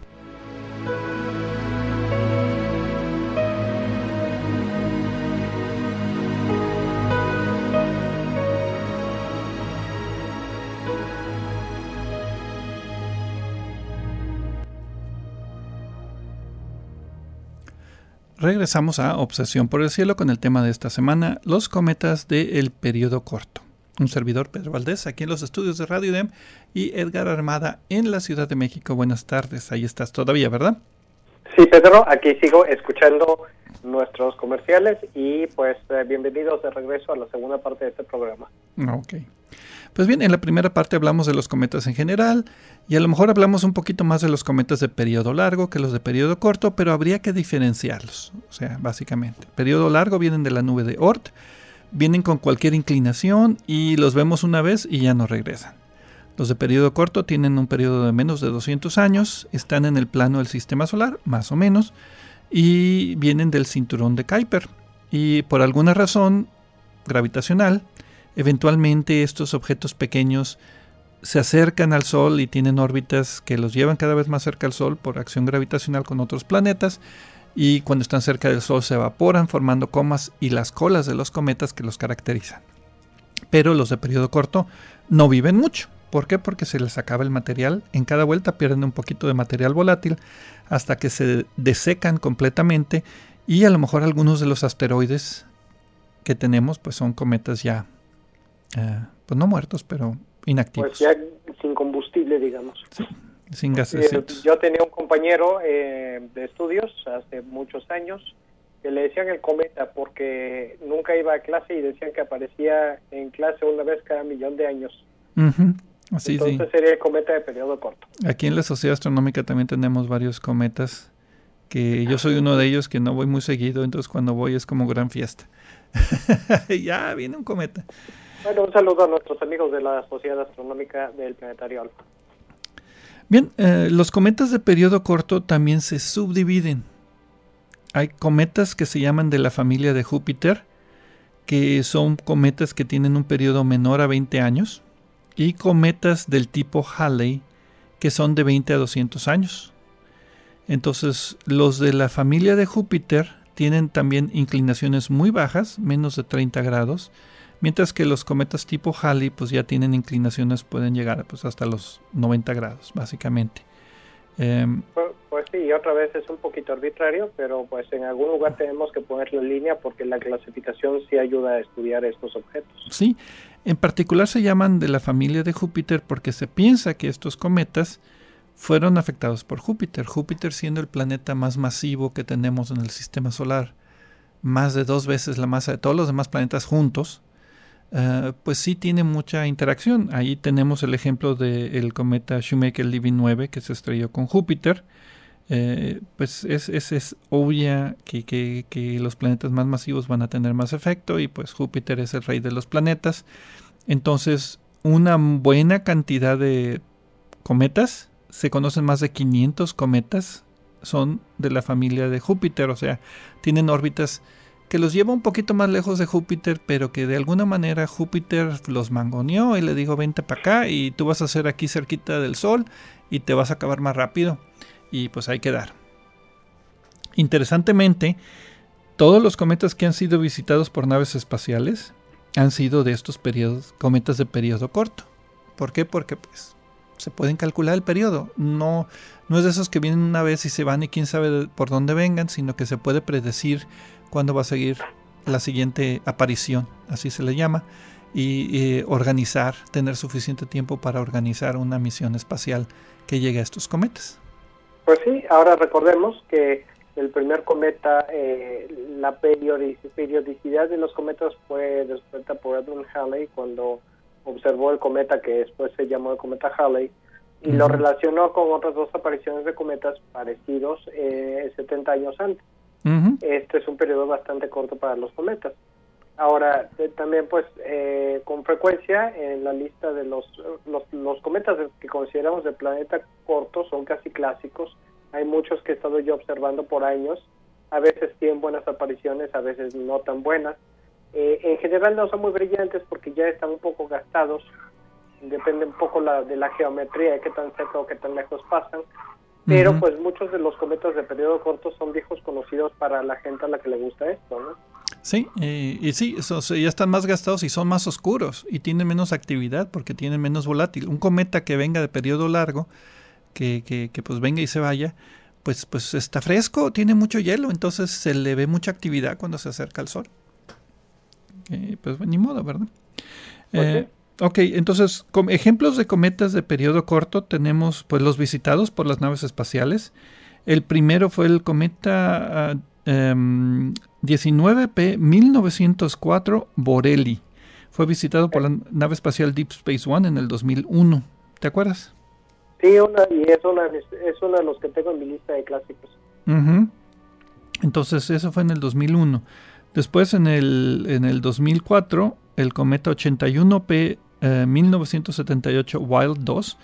Regresamos a Obsesión por el Cielo con el tema de esta semana, los cometas del periodo corto. Un servidor, Pedro Valdés, aquí en los estudios de Radio U D E M, y Edgar Armada en la Ciudad de México. Buenas tardes, ahí estás todavía, ¿verdad? Sí, Pedro, aquí sigo escuchando nuestros comerciales y pues eh, bienvenidos de regreso a la segunda parte de este programa. Ok. Pues bien, en la primera parte hablamos de los cometas en general y a lo mejor hablamos un poquito más de los cometas de periodo largo que los de periodo corto, pero habría que diferenciarlos, o sea, básicamente. Periodo largo vienen de la nube de Oort, vienen con cualquier inclinación y los vemos una vez y ya no regresan. Los de periodo corto tienen un periodo de menos de doscientos años, están en el plano del sistema solar, más o menos, y vienen del cinturón de Kuiper. Y por alguna razón gravitacional, eventualmente estos objetos pequeños se acercan al Sol y tienen órbitas que los llevan cada vez más cerca al Sol por acción gravitacional con otros planetas, y cuando están cerca del Sol se evaporan formando comas y las colas de los cometas que los caracterizan. Pero los de periodo corto no viven mucho. ¿Por qué? Porque se les acaba el material. En cada vuelta pierden un poquito de material volátil hasta que se desecan completamente, y a lo mejor algunos de los asteroides que tenemos pues son cometas ya Uh, pues no muertos, pero inactivos. Pues ya sin combustible, digamos. Sí, sin gasecitos. Eh, yo tenía un compañero eh, de estudios hace muchos años que le decían el cometa porque nunca iba a clase y decían que aparecía en clase una vez cada millón de años. Uh-huh. Así, Entonces sí. sería el cometa de periodo corto. Aquí en la Sociedad Astronómica también tenemos varios cometas, que yo soy uno de ellos que no voy muy seguido, entonces cuando voy es como gran fiesta. Ya viene un cometa. Bueno, un saludo a nuestros amigos de la Sociedad Astronómica del Planetario Alfa. Bien, eh, los cometas de periodo corto también se subdividen. Hay cometas que se llaman de la familia de Júpiter, que son cometas que tienen un periodo menor a veinte años, y cometas del tipo Halley, que son de veinte a doscientos años. Entonces, los de la familia de Júpiter tienen también inclinaciones muy bajas, menos de treinta grados, mientras que los cometas tipo Halley pues ya tienen inclinaciones, pueden llegar pues hasta los noventa grados, básicamente. Eh, pues, pues sí, otra vez es un poquito arbitrario, pero pues en algún lugar tenemos que ponerlo en línea porque la clasificación sí ayuda a estudiar estos objetos. Sí, en particular se llaman de la familia de Júpiter porque se piensa que estos cometas fueron afectados por Júpiter, Júpiter siendo el planeta más masivo que tenemos en el sistema solar. más de dos veces la masa de todos los demás planetas juntos, uh, pues sí tiene mucha interacción. Ahí tenemos el ejemplo del cometa Shoemaker-Levy nueve que se estrelló con Júpiter. Eh, pues es, es, es obvia que, que, que los planetas más masivos van a tener más efecto y pues Júpiter es el rey de los planetas. Entonces una buena cantidad de cometas, se conocen más de quinientos cometas, son de la familia de Júpiter, o sea, tienen órbitas que los lleva un poquito más lejos de Júpiter, pero que de alguna manera Júpiter los mangoneó y le dijo vente para acá y tú vas a ser aquí cerquita del Sol y te vas a acabar más rápido. Y pues hay que dar. Interesantemente, todos los cometas que han sido visitados por naves espaciales han sido de estos periodos, cometas de periodo corto. ¿Por qué? Porque pues se pueden calcular el periodo. No, no es de esos que vienen una vez y se van y quién sabe por dónde vengan, sino que se puede predecir cuándo va a seguir la siguiente aparición, así se le llama, y eh, organizar, tener suficiente tiempo para organizar una misión espacial que llegue a estos cometas. Pues sí, ahora recordemos que el primer cometa, eh, la periodic- periodicidad de los cometas fue descubierta por Edwin Halley cuando observó el cometa que después se llamó el cometa Halley y uh-huh. lo relacionó con otras dos apariciones de cometas parecidos eh, setenta años antes. Uh-huh. Este es un periodo bastante corto para los cometas. Ahora, eh, también pues eh, con frecuencia en la lista de los, los los cometas que consideramos de planeta corto son casi clásicos. Hay muchos que he estado yo observando por años. A veces tienen buenas apariciones, a veces no tan buenas. Eh, en general no son muy brillantes porque ya están un poco gastados. Depende un poco la, de la geometría, de qué tan cerca o qué tan lejos pasan. Pero uh-huh. pues muchos de los cometas de periodo corto son viejos conocidos para la gente a la que le gusta esto, ¿no? Sí, eh, y sí, esos ya están más gastados y son más oscuros y tienen menos actividad porque tienen menos volátil. Un cometa que venga de periodo largo, que, que, que pues venga y se vaya, pues, pues está fresco, tiene mucho hielo, entonces se le ve mucha actividad cuando se acerca al Sol. Eh, pues ni modo, ¿verdad? Eh, ok, entonces, como ejemplos de cometas de periodo corto tenemos pues los visitados por las naves espaciales. El primero fue el cometa... Uh, Um, diecinueve P mil novecientos cuatro Borrelly. Fue visitado por la nave espacial Deep Space One en el dos mil uno. ¿Te acuerdas? Sí, una, y es, una, es uno de los que tengo en mi lista de clásicos. Uh-huh. Entonces, eso fue en el dos mil uno. Después, en el, en el dos mil cuatro, el cometa ochenta y uno P eh, mil novecientos setenta y ocho Wild dos.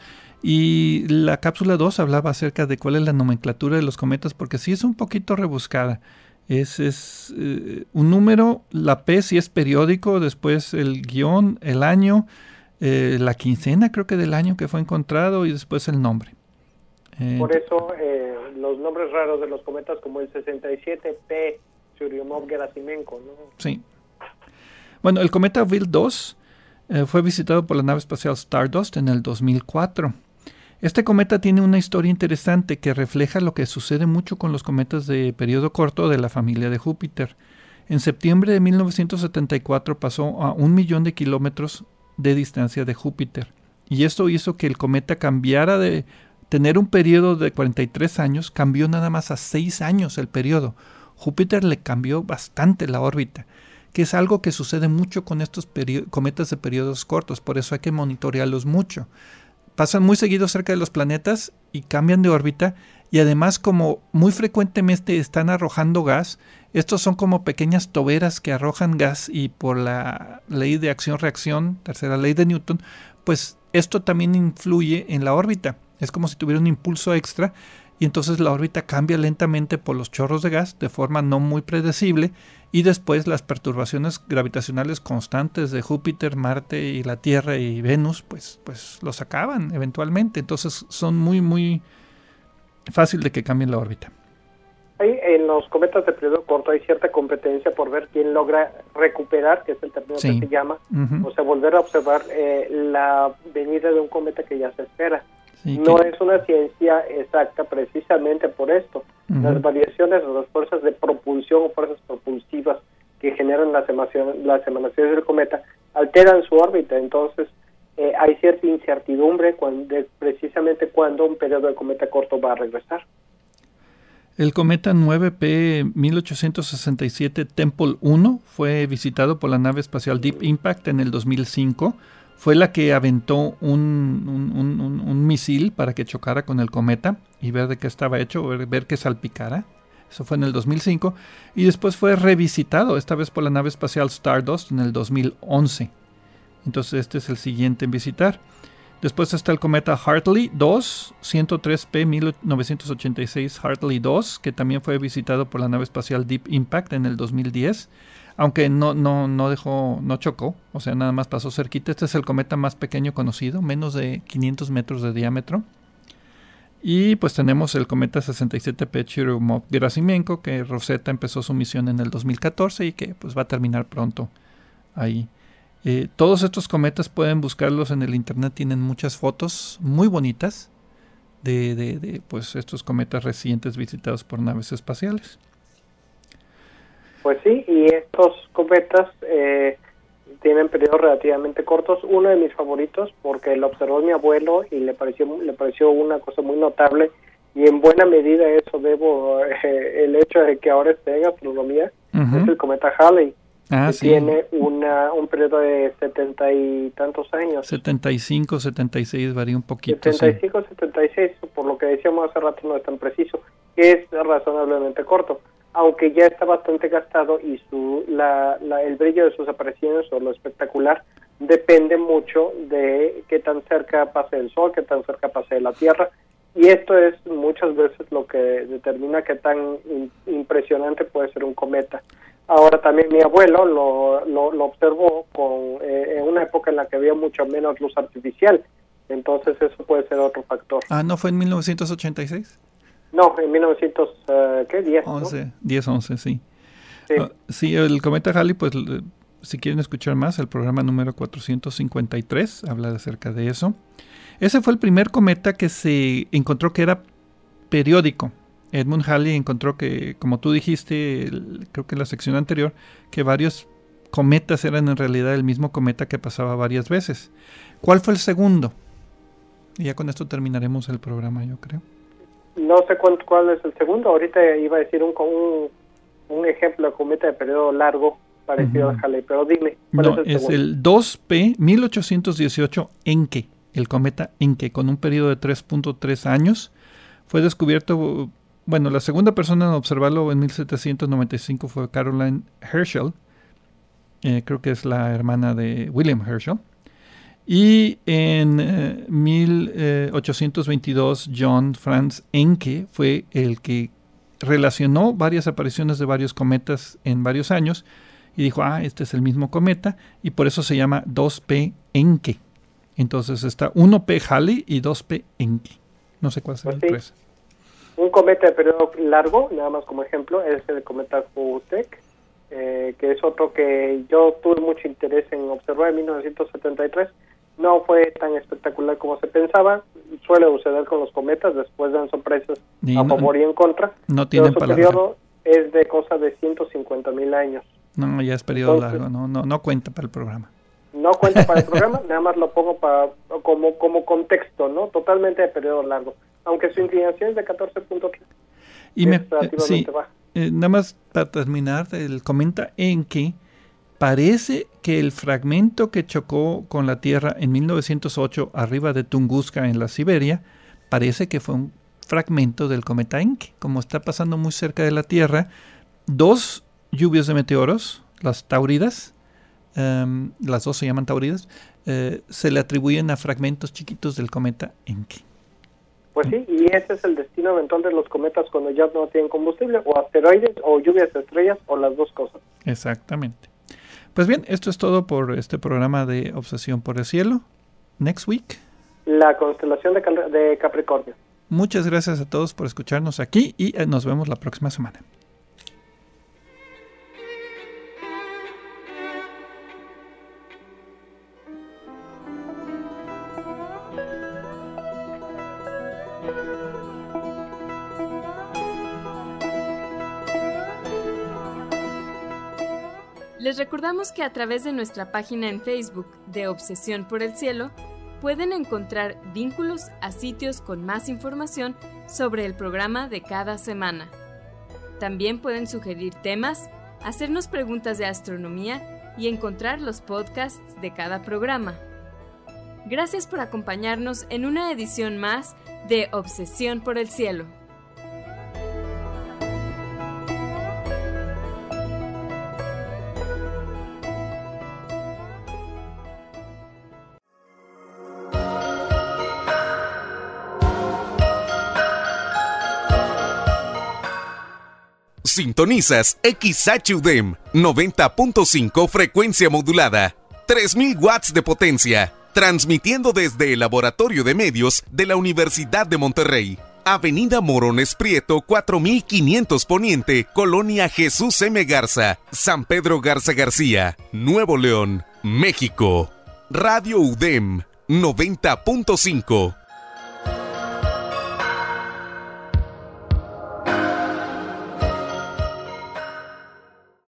Y la cápsula dos hablaba acerca de cuál es la nomenclatura de los cometas, porque sí es un poquito rebuscada. Es, es eh, un número, la P sí es periódico, después el guión, el año, eh, la quincena creo que del año que fue encontrado y después el nombre. Eh, Por eso eh, los nombres raros de los cometas como el sesenta y siete P Churyumov-Gerasimenko, ¿no? Sí. Bueno, el cometa Wild dos eh, fue visitado por la nave espacial Stardust en el dos mil cuatro. Este cometa tiene una historia interesante que refleja lo que sucede mucho con los cometas de periodo corto de la familia de Júpiter. En septiembre de mil novecientos setenta y cuatro pasó a un millón de kilómetros de distancia de Júpiter. Y esto hizo que el cometa cambiara de tener un periodo de cuarenta y tres años, cambió nada más a seis años el periodo. Júpiter le cambió bastante la órbita, que es algo que sucede mucho con estos cometas de periodos cortos, por eso hay que monitorearlos mucho. Pasan muy seguido cerca de los planetas y cambian de órbita, y además como muy frecuentemente están arrojando gas, estos son como pequeñas toberas que arrojan gas y por la ley de acción-reacción, tercera ley de Newton, pues esto también influye en la órbita. Es como si tuviera un impulso extra y entonces la órbita cambia lentamente por los chorros de gas de forma no muy predecible, y después las perturbaciones gravitacionales constantes de Júpiter, Marte y la Tierra y Venus pues, pues los acaban eventualmente. Entonces son muy muy fácil de que cambien la órbita. Hay, en los cometas de periodo corto hay cierta competencia por ver quién logra recuperar, que es el término sí. que se llama, uh-huh. o sea, volver a observar eh, la venida de un cometa que ya se espera. Sí, no que... es una ciencia exacta precisamente por esto. Uh-huh. Las variaciones o las fuerzas de propulsión o fuerzas propulsivas que generan las, emanaciones, las emanaciones del cometa alteran su órbita, entonces eh, hay cierta incertidumbre cuando, de precisamente cuando un periodo de cometa corto va a regresar. El cometa nueve P mil ochocientos sesenta y siete Tempel uno fue visitado por la nave espacial Deep Impact en el dos mil cinco. Fue la que aventó un, un, un, un, un misil para que chocara con el cometa y ver de qué estaba hecho, ver, ver que salpicara. Eso fue en el dos mil cinco. Y después fue revisitado, esta vez por la nave espacial Stardust en el dos mil once. Entonces este es el siguiente en visitar. Después está el cometa Hartley dos, ciento tres P mil novecientos ochenta y seis Hartley dos, que también fue visitado por la nave espacial Deep Impact en el dos mil diez, aunque no, no, no dejó, no chocó, o sea, nada más pasó cerquita. Este es el cometa más pequeño conocido, menos de quinientos metros de diámetro. Y pues tenemos el cometa sesenta y siete P Churyumov-Gerasimenko, que Rosetta empezó su misión en el dos mil catorce y que pues va a terminar pronto ahí. Eh, todos estos cometas pueden buscarlos en el internet, tienen muchas fotos muy bonitas de, de, de pues estos cometas recientes visitados por naves espaciales. Pues sí, y estos cometas eh, tienen periodos relativamente cortos. Uno de mis favoritos, porque lo observó mi abuelo y le pareció le pareció una cosa muy notable, y en buena medida eso debo eh, el hecho de que ahora esté en astronomía, uh-huh. es el cometa Halley. Ah, que sí. tiene una, un periodo de setenta y tantos años. setenta y cinco, setenta y seis, varía un poquito. setenta y cinco, sí. setenta y seis, por lo que decíamos hace rato no es tan preciso, es razonablemente corto, aunque ya está bastante gastado y su la, la el brillo de sus apariciones o lo espectacular depende mucho de qué tan cerca pase el Sol, qué tan cerca pase de la Tierra, y esto es muchas veces lo que determina qué tan in, impresionante puede ser un cometa. Ahora también mi abuelo lo, lo, lo observó con, eh, en una época en la que había mucho menos luz artificial, entonces eso puede ser otro factor. Ah, ¿no fue en mil novecientos ochenta y seis? No, en mil novecientos diez. once, ¿no? diez, once, sí. Sí. Uh, sí, el cometa Halley, pues si quieren escuchar más, el programa número cuatrocientos cincuenta y tres habla acerca de eso. Ese fue el primer cometa que se encontró que era periódico. Edmund Halley encontró que, como tú dijiste, el, creo que en la sección anterior, que varios cometas eran en realidad el mismo cometa que pasaba varias veces. ¿Cuál fue el segundo? Y ya con esto terminaremos el programa, yo creo. No sé cuál, cuál es el segundo. Ahorita iba a decir un, un, un ejemplo de cometa de periodo largo parecido uh-huh. a Halley, pero dime. ¿cuál No, es el, es el dos P mil ochocientos dieciocho Encke, el cometa Encke, con un periodo de tres punto tres años. Fue descubierto... Bueno, la segunda persona en observarlo en mil setecientos noventa y cinco fue Caroline Herschel, eh, creo que es la hermana de William Herschel, y en eh, mil ochocientos veintidós John Franz Encke fue el que relacionó varias apariciones de varios cometas en varios años y dijo, ah, este es el mismo cometa, y por eso se llama dos P Encke. Entonces está uno P Halley y dos P Encke. No sé cuál será el tres. Un cometa de periodo largo, nada más como ejemplo, es el cometa Churyumov, eh, que es otro que yo tuve mucho interés en observar en mil novecientos setenta y tres. No fue tan espectacular como se pensaba. Suele suceder con los cometas, después dan sorpresas y a no, favor y en contra. No tienen pero su periodo es de cosa de ciento cincuenta mil años. No, ya es periodo Entonces, largo, no, no, no cuenta para el programa. No cuenta para el programa, nada más lo pongo para como como contexto, ¿no? Totalmente de periodo largo, aunque su inclinación es de catorce punto tres. Y me, eh, sí, eh, nada más para terminar, el comenta en que parece que el fragmento que chocó con la Tierra en mil novecientos ocho arriba de Tunguska en la Siberia, parece que fue un fragmento del cometa Encke. Como está pasando muy cerca de la Tierra, dos lluvias de meteoros, las Táuridas, Um, las dos se llaman Táuridas, uh, se le atribuyen a fragmentos chiquitos del cometa Encke. Pues sí, y ese es el destino eventual de los cometas cuando ya no tienen combustible, o asteroides, o lluvias de estrellas, o las dos cosas. Exactamente. Pues bien, esto es todo por este programa de Obsesión por el Cielo. Next week, la constelación de, Cal- de Capricornio. Muchas gracias a todos por escucharnos aquí y uh, nos vemos la próxima semana. Les recordamos que a través de nuestra página en Facebook de Obsesión por el Cielo pueden encontrar vínculos a sitios con más información sobre el programa de cada semana. También pueden sugerir temas, hacernos preguntas de astronomía y encontrar los podcasts de cada programa. Gracias por acompañarnos en una edición más de Obsesión por el Cielo. Sintonizas X H U D E M noventa punto cinco frecuencia modulada, tres mil watts de potencia, transmitiendo desde el Laboratorio de Medios de la Universidad de Monterrey. Avenida Morones Prieto cuatro mil quinientos Poniente, Colonia Jesús M. Garza, San Pedro Garza García, Nuevo León, México. Radio U D E M noventa punto cinco.